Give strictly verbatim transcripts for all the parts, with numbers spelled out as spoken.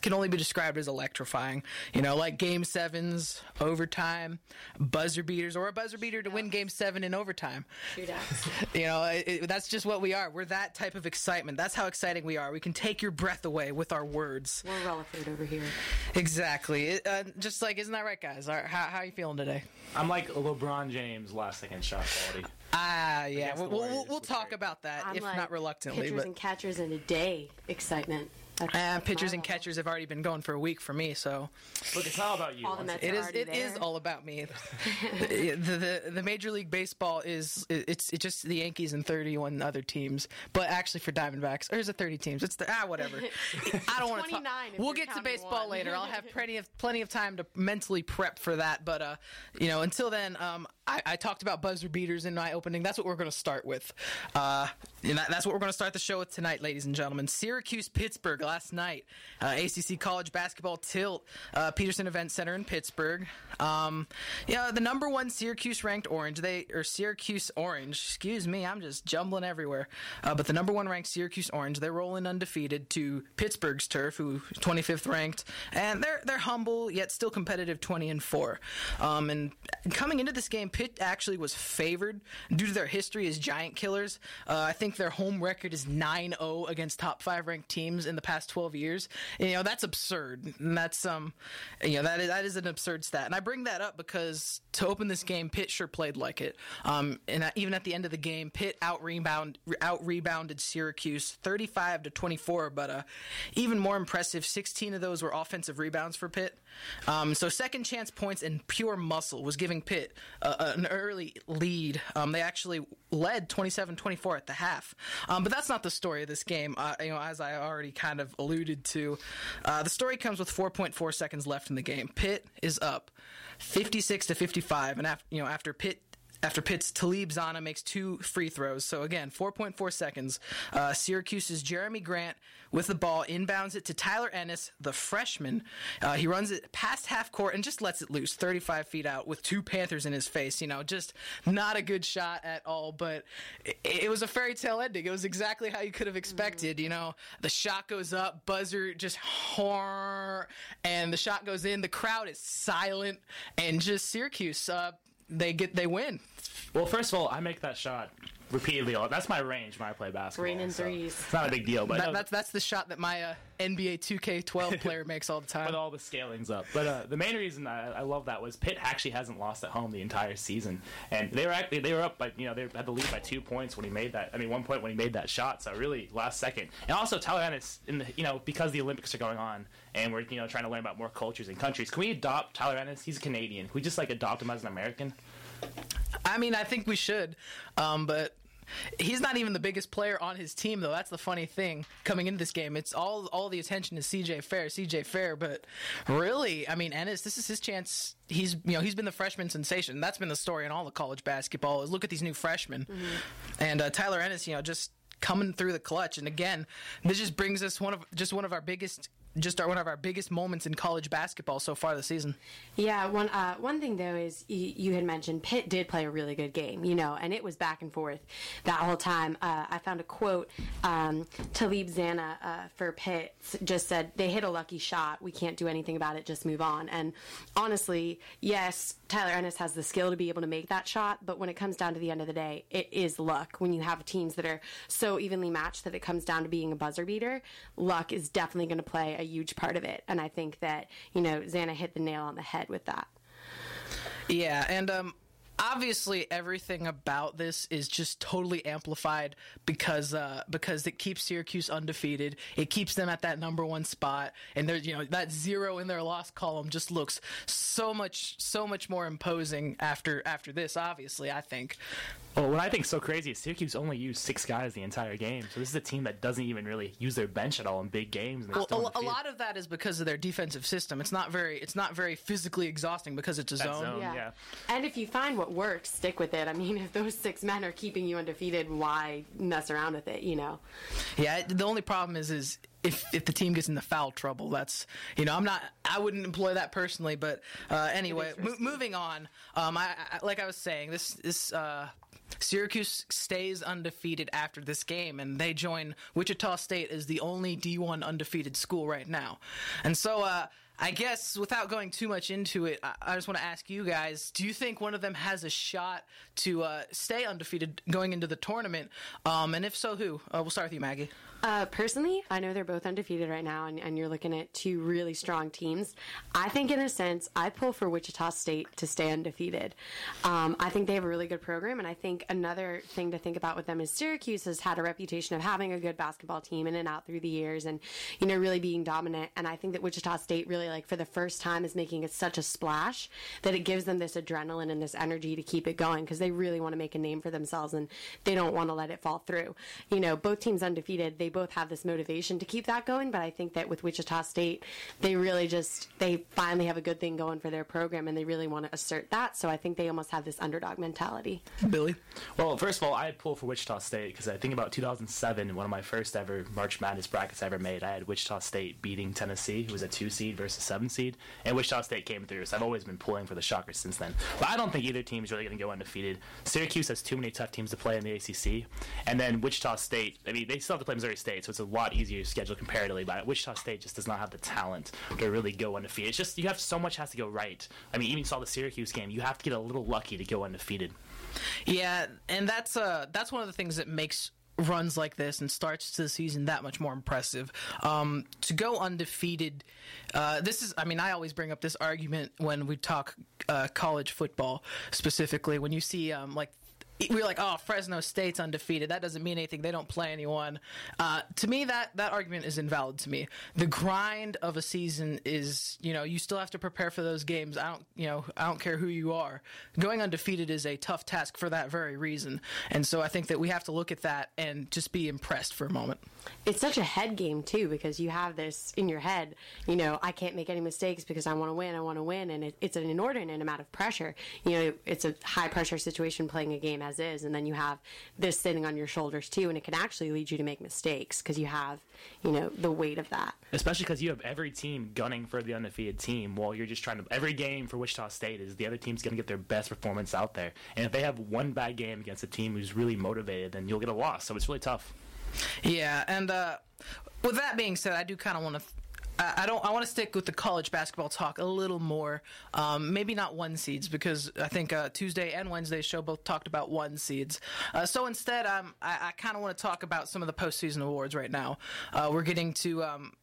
can only be described as electrifying. You know, like game sevens, overtime, buzzer beaters, or a buzzer beater to win game seven in overtime. Shootouts. You know, it, it, that's just what we are. We're that type of excitement. That's how exciting we are. We can take your breath away with our words. We're Rutherford over here. Exactly. It, uh, just like, isn't that right, guys? How, how are you feeling today? I'm like LeBron James last second shot quality. Ah, yeah. We'll, we'll, Warriors, we'll talk great. about that, I'm if like not reluctantly. pitchers But and catchers in a day excitement. That's, uh, that's pitchers my and level. catchers have already been going for a week for me, so Look, it's all about you. All the once Mets again. it are is. already It is there. all about me. the, the the Major League Baseball is it's it's just the Yankees and thirty-one other teams, but actually for Diamondbacks, or is it thirty teams? It's the, ah whatever. I don't want to twenty-nine talk. if We'll you're get to counting baseball one. later. I'll have plenty of plenty of time to mentally prep for that. But uh, you know, until then, um, I, I talked about buzzer beaters in my opening. That's what we're going to start with. Uh, and that, that's what we're going to start the show with tonight, ladies and gentlemen. Syracuse Pittsburgh last night. Uh, A C C College Basketball Tilt, uh, Peterson Event Center in Pittsburgh. Um, yeah, the number one Syracuse ranked Orange, they or Syracuse Orange. Excuse me, I'm just jumbling everywhere. Uh, but the number one ranked Syracuse Orange, they're rolling undefeated to Pittsburgh's turf, who twenty-fifth ranked, and they're they're humble yet still competitive, twenty and four. Um, and coming into this game, Pitt actually was favored due to their history as giant killers. Uh, I think their home record is nine oh against top five ranked teams in the past twelve years. You know, that's absurd. And that's um, you know, that is that is an absurd stat. And I bring that up because to open this game, Pitt sure played like it. Um, and even at the end of the game, Pitt out rebound out rebounded Syracuse thirty-five to twenty-four. But uh, even more impressive, sixteen of those were offensive rebounds for Pitt. Um, so second chance points and pure muscle was giving Pitt uh, an early lead. Um, they actually led twenty-seven twenty-four at the half. Um, but that's not the story of this game. Uh, you know, as I already kind of alluded to, uh, the story comes with four point four seconds left in the game. Pitt is up fifty-six to fifty-five, and after you know after Pitt. After Pitt's Talib Zana makes two free throws. So again, four point four seconds. Uh, Syracuse's Jeremy Grant with the ball inbounds it to Tyler Ennis, the freshman. Uh, he runs it past half court and just lets it loose, thirty-five feet out with two Panthers in his face. You know, just not a good shot at all, but it, it was a fairy tale ending. It was exactly how you could have expected. You know, the shot goes up, buzzer just horror, and the shot goes in. The crowd is silent, and just Syracuse, uh, they get they win. Well, first of all, I make that shot repeatedly. That's my range when I play basketball. Green and so threes. It's not a big deal, but That, no, that's that's the shot that my uh, N B A two K twelve player makes all the with time. all the scalings up. But uh, the main reason I, I love that was Pitt actually hasn't lost at home the entire season, and they were actually they were up by you know they had the lead by two points when he made that. I mean, one point when he made that shot. So really, last second, and also Tyler Ennis in the you know because the Olympics are going on and we're you know trying to learn about more cultures and countries. Can we adopt Tyler Ennis? He's a Canadian. Can we just like adopt him as an American? I mean, I think we should, um, but he's not even the biggest player on his team, though. That's the funny thing coming into this game. It's all all the attention is C J Fair, C J Fair, but really, I mean, Ennis, this is his chance. He's you know he's been the freshman sensation. That's been the story in all the college basketball. Is look at these new freshmen, mm-hmm. and uh, Tyler Ennis, you know, just coming through the clutch. And again, this just brings us one of just one of our biggest. Just our, one of our biggest moments in college basketball so far this season. Yeah, one uh, one thing though is you, you had mentioned Pitt did play a really good game, you know, and it was back and forth that whole time. Uh, I found a quote, um, Talib Zana uh, for Pitt just said, they hit a lucky shot, we can't do anything about it, just move on. And honestly, yes, Tyler Ennis has the skill to be able to make that shot, but when it comes down to the end of the day, it is luck. When you have teams that are so evenly matched that it comes down to being a buzzer beater, luck is definitely going to play a huge part of it. And I think that, you know, Zana hit the nail on the head with that. Yeah, and um, obviously everything about this is just totally amplified because uh, because it keeps Syracuse undefeated. It keeps them at that number one spot, and there's you know that zero in their loss column just looks so much so much more imposing after after this. Obviously, I think. Well, what I think is so crazy is Syracuse only used six guys the entire game. So this is a team that doesn't even really use their bench at all in big games. And Well, a, a lot of that is because of their defensive system. It's not very it's not very physically exhausting because it's a That zone. zone. Yeah. And if you find what works, stick with it. I mean, if those six men are keeping you undefeated, why mess around with it, you know? Yeah, the only problem is is if if the team gets into foul trouble. That's, you know, I'm not, I wouldn't employ that personally, but uh, anyway, mo- moving on. Um, I, I like I was saying, this this. Uh, Syracuse stays undefeated after this game, and they join Wichita State as the only D one undefeated school right now. And so, uh, I guess without going too much into it, I, I just want to ask you guys, do you think one of them has a shot to uh, stay undefeated going into the tournament? Um, and if so, who? Uh, we'll start with you, Maggie. Uh, personally, I know they're both undefeated right now, and, and you're looking at two really strong teams. I think, in a sense, I pull for Wichita State to stay undefeated. Um, I think they have a really good program, and I think another thing to think about with them is Syracuse has had a reputation of having a good basketball team in and out through the years, and, you know, really being dominant. And I think that Wichita State really, like, for the first time is making it such a splash that it gives them this adrenaline and this energy to keep it going, because they really want to make a name for themselves, and they don't want to let it fall through. You know, both teams undefeated, they both have this motivation to keep that going, but I think that with Wichita State, they really just, they finally have a good thing going for their program, and they really want to assert that, so I think they almost have this underdog mentality. Billy? Well, first of all, I'd pull for Wichita State because I think about two thousand seven, one of my first ever March Madness brackets I ever made, I had Wichita State beating Tennessee, who was a two seed versus seven seed, and Wichita State came through, so I've always been pulling for the Shockers since then. But I don't think either team is really going to go undefeated. Syracuse has too many tough teams to play in the A C C, and then Wichita State, I mean, they still have to play Missouri State, so it's a lot easier schedule comparatively, but Wichita State just does not have the talent to really go undefeated. It's just, you have so much has to go right. I mean, even you saw the Syracuse game, you have to get a little lucky to go undefeated. Yeah, and that's uh, that's one of the things that makes runs like this and starts to the season that much more impressive. Um, to go undefeated, uh, this is, I mean, I always bring up this argument when we talk uh, college football specifically. When you see, um, like, we're like, oh, Fresno State's undefeated. That doesn't mean anything. They don't play anyone. Uh, to me, that, that argument is invalid to me. The grind of a season is, you know, you still have to prepare for those games. I don't, you know, I don't care who you are. Going undefeated is a tough task for that very reason. And so I think that we have to look at that and just be impressed for a moment. It's such a head game, too, because you have this in your head, you know, I can't make any mistakes because I want to win, I want to win, and it, it's an inordinate amount of pressure. You know, it's a high-pressure situation playing a game as is, and then you have this sitting on your shoulders, too, and it can actually lead you to make mistakes because you have, you know, the weight of that. Especially because you have every team gunning for the undefeated team while you're just trying to, every game for Wichita State is the other team's going to get their best performance out there. And if they have one bad game against a team who's really motivated, then you'll get a loss, so it's really tough. Yeah, and uh, with that being said, I do kind of want to. I don't. I want to stick with the college basketball talk a little more. Um, maybe not one seeds, because I think uh, Tuesday and Wednesday's show both talked about one seeds. Uh, so instead, um, I, I kind of want to talk about some of the postseason awards right now. Uh, we're getting to. Um,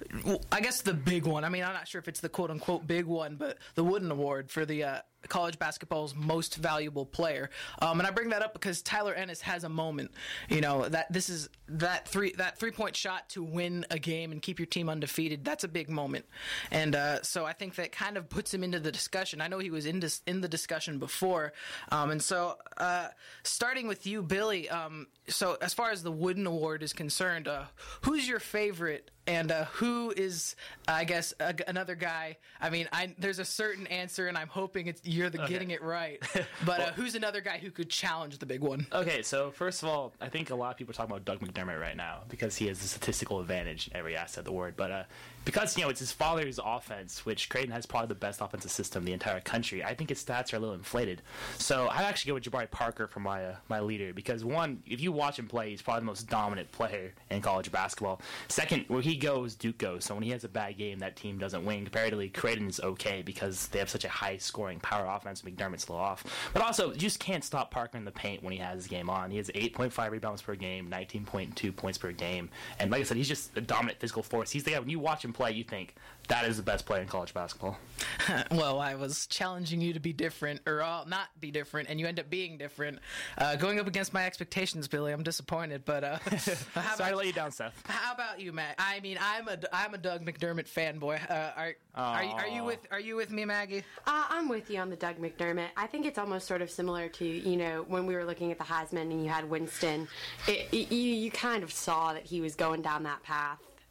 I guess the big one. I mean, I'm not sure if it's the quote-unquote big one, but the Wooden Award for the uh, college basketball's most valuable player. Um, and I bring that up because Tyler Ennis has a moment. You know, that this is that three that three-point shot to win a game and keep your team undefeated. That's a big moment. And uh, so I think that kind of puts him into the discussion. I know he was in, dis- in the discussion before. Um, and so uh, starting with you, Billy, um, so as far as the Wooden Award is concerned, uh, who's your favorite? And uh, who is, I guess, a, another guy? I mean, I, there's a certain answer, and I'm hoping it's, you're the okay. getting it right. But well, uh, who's another guy who could challenge the big one? Okay, so first of all, I think a lot of people are talking about Doug McDermott right now because he has the statistical advantage in every aspect of the word. But uh, because, you know, it's his father's offense, which Creighton has probably the best offensive system in the entire country, I think his stats are a little inflated. So I actually go with Jabari Parker for my uh, my leader because, one, if you watch him play, he's probably the most dominant player in college basketball. Second, where he goes, Duke goes. So when he has a bad game, that team doesn't win. Comparatively, Creighton is okay because they have such a high-scoring power offense. McDermott's a little off. But also, you just can't stop Parker in the paint when he has his game on. He has eight point five rebounds per game, nineteen point two points per game. And like I said, he's just a dominant physical force. He's the guy, when you watch him play, you think, that is the best player in college basketball. Well, I was challenging you to be different, or uh, not be different, and you end up being different. Uh, going up against my expectations, Billy, I'm disappointed. But uh, how sorry about, to let you down, Seth. How about you, Matt? I mean, I'm a I'm a Doug McDermott fanboy. Uh, are are you, are you with Are you with me, Maggie? Uh, I'm with you on the Doug McDermott. I think it's almost sort of similar to, you know, when we were looking at the Heisman and you had Winston. It, it, you you kind of saw that he was going down that path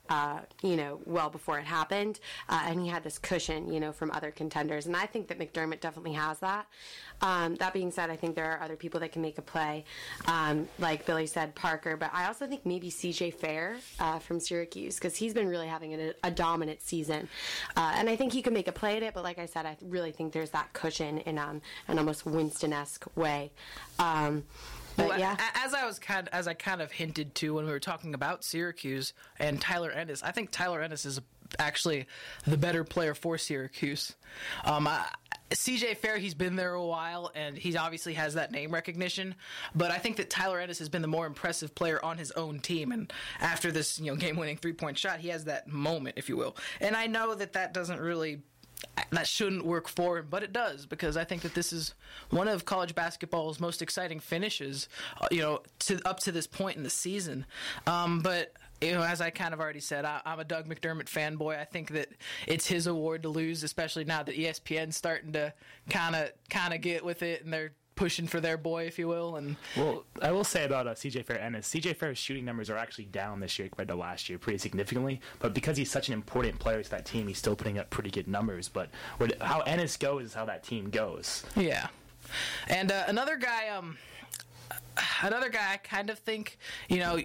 uh, you know, well before it happened, uh, and he had this cushion, you know, from other contenders, and I think that McDermott definitely has that. Um, that being said, I think there are other people that can make a play, um, like Billy said, Parker, but I also think maybe C J Fair uh, from Syracuse, because he's been really having a, a dominant season, uh, and I think he can make a play at it, but like I said, I really think there's that cushion in um, an almost Winston-esque way. Um, But well, yeah. as I was kind, as I kind of hinted to when we were talking about Syracuse and Tyler Ennis, I think Tyler Ennis is actually the better player for Syracuse. Um, I, C J Fair, he's been there a while, and he obviously has that name recognition. But I think that Tyler Ennis has been the more impressive player on his own team. And after this, you know, game-winning three-point shot, he has that moment, if you will. And I know that that doesn't really. That shouldn't work for him, but it does, because I think that this is one of college basketball's most exciting finishes, uh, you know, to up to this point in the season. Um, but you know, as I kind of already said, I, I'm a Doug McDermott fanboy. I think that it's his award to lose, especially now that E S P N's starting to kind of kind of get with it, and they're pushing for their boy, if you will. And well, I will say about uh, C J Fair Ennis, C J Fair's shooting numbers are actually down this year compared to last year pretty significantly, but because he's such an important player to that team, he's still putting up pretty good numbers. But what, how Ennis goes is how that team goes. Yeah. And uh, another guy, um, another guy I kind of think, you know,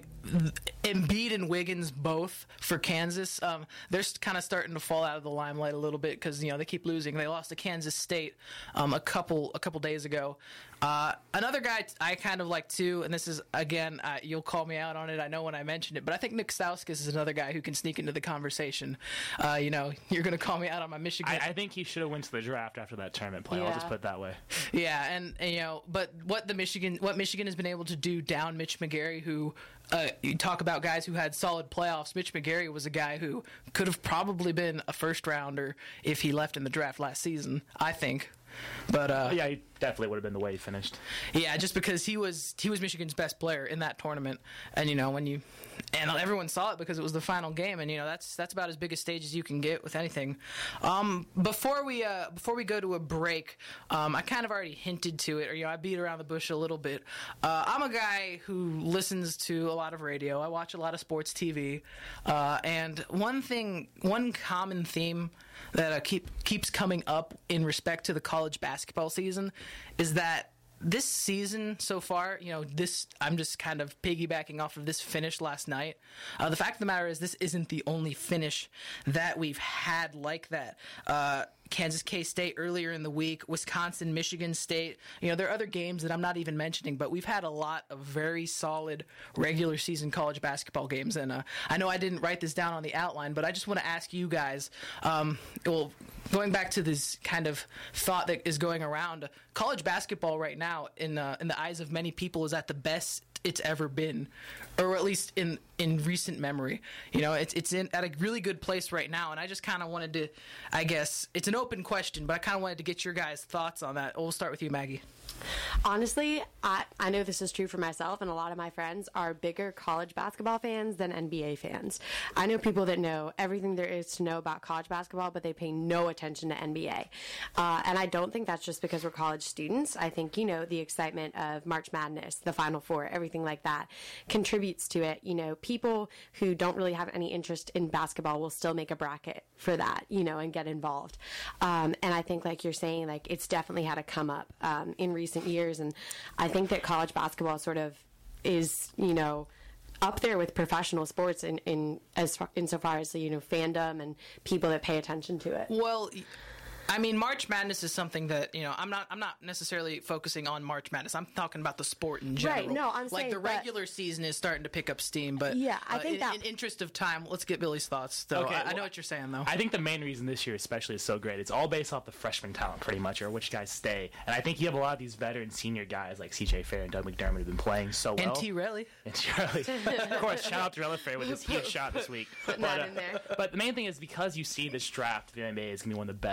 Embiid and Wiggins both for Kansas, um, they're kind of starting to fall out of the limelight a little bit because, you know, they keep losing. They lost to Kansas State um, a couple a couple days ago. Uh, another guy I kind of like too, and this is, again, uh, you'll call me out on it, I know when I mentioned it, but I think Nick Stauskas is another guy who can sneak into the conversation. Uh, you know, you're going to call me out on my Michigan. I, I think he should have went to the draft after that tournament play. Yeah. I'll just put it that way. Yeah, and, and you know, but what the Michigan, what Michigan has been able to do down Mitch McGary, who uh, you talk about guys who had solid playoffs. Mitch McGary was a guy who could have probably been a first rounder if he left in the draft last season, I think. But uh, yeah, he definitely would have been the way he finished. Yeah, just because he was he was Michigan's best player in that tournament, and you know when you and everyone saw it because it was the final game, and you know that's that's about as big a stage as you can get with anything. Um, before we uh, before we go to a break, um, I kind of already hinted to it, or you know I beat around the bush a little bit. Uh, I'm a guy who listens to a lot of radio. I watch a lot of sports T V, uh, and one thing, one common theme that uh, keep keeps coming up in respect to the college basketball season is that this season so far, you know, this I'm just kind of piggybacking off of this finish last night. Uh, the fact of the matter is this isn't the only finish that we've had like that. Uh, Kansas K-State earlier in the week, Wisconsin, Michigan State. You know, there are other games that I'm not even mentioning, but we've had a lot of very solid regular season college basketball games. And uh, I know I didn't write this down on the outline, but I just want to ask you guys, um, well, going back to this kind of thought that is going around, college basketball right now, in uh, in the eyes of many people, is at the best it's ever been, or at least in, in recent memory. You know, it's it's in at a really good place right now, and I just kind of wanted to, I guess, it's an open question, but I kind of wanted to get your guys' thoughts on that. We'll start with you, Maggie. Honestly, I, I know this is true for myself, and a lot of my friends are bigger college basketball fans than N B A fans. I know people that know everything there is to know about college basketball, but they pay no attention to N B A. Uh, and I don't think that's just because we're college students. I think, you know, the excitement of March Madness, the Final Four, everything like that contributes to it. You know, people who don't really have any interest in basketball will still make a bracket for that, you know, and get involved. Um, and I think, like you're saying, like it's definitely had a come up um, in recent years, and I think that college basketball sort of is, you know, up there with professional sports in, in as far, insofar as, you know, fandom and people that pay attention to it. Well, I mean, March Madness is something that, you know, I'm not I'm not necessarily focusing on March Madness. I'm talking about the sport in general. Right, no, I'm like saying the regular season is starting to pick up steam, but yeah, I uh, think in, that in interest of time, let's get Billy's thoughts. Though Okay, I, I well, know what you're saying, though. I think the main reason this year especially is so great, it's all based off the freshman talent pretty much, or which guys stay. And I think you have a lot of these veteran senior guys like C J Fair and Doug McDermott who've been playing so well. And T. Relly. And T. Relly. Of course, shout out to Relly Fair with his huge shot this week. Putting But, that uh, in there. but the main thing is because you see this draft, the N B A is going to be one of the best in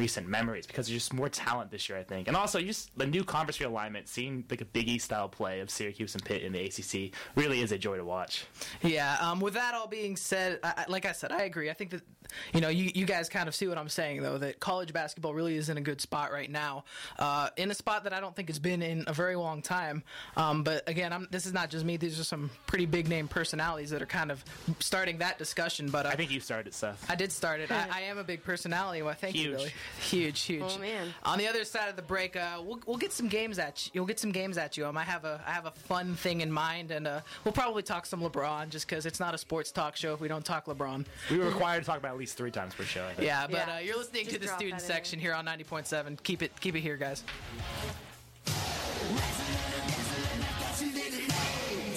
recent memories because there's just more talent this year, I think. And also, just the new conference realignment, seeing like a Big East style play of Syracuse and Pitt in the A C C really is a joy to watch. Yeah. Um, with that all being said, I, I- like I said, I agree. I think that you know you, you guys kind of see what I'm saying, though, that college basketball really is in a good spot right now, uh, in a spot that I don't think it's been in a very long time. Um, but again, I'm, this is not just me. These are some pretty big name personalities that are kind of starting that discussion. But uh, I think you started it, Seth. I did start it. I, I am a big personality. Well, thank you, Huge. Billy. Huge, huge. Oh, man. On the other side of the break, uh, we'll we'll get some games at you. You'll get some games at you. Um, I have a I have a fun thing in mind, and uh, we'll probably talk some LeBron, just because it's not a sports talk show if we don't talk LeBron. We were required to talk about at least three times per show, I think. Yeah, but Yeah. uh, you're listening Just to the drop student that in section here on ninety point seven. Keep it keep it here, guys.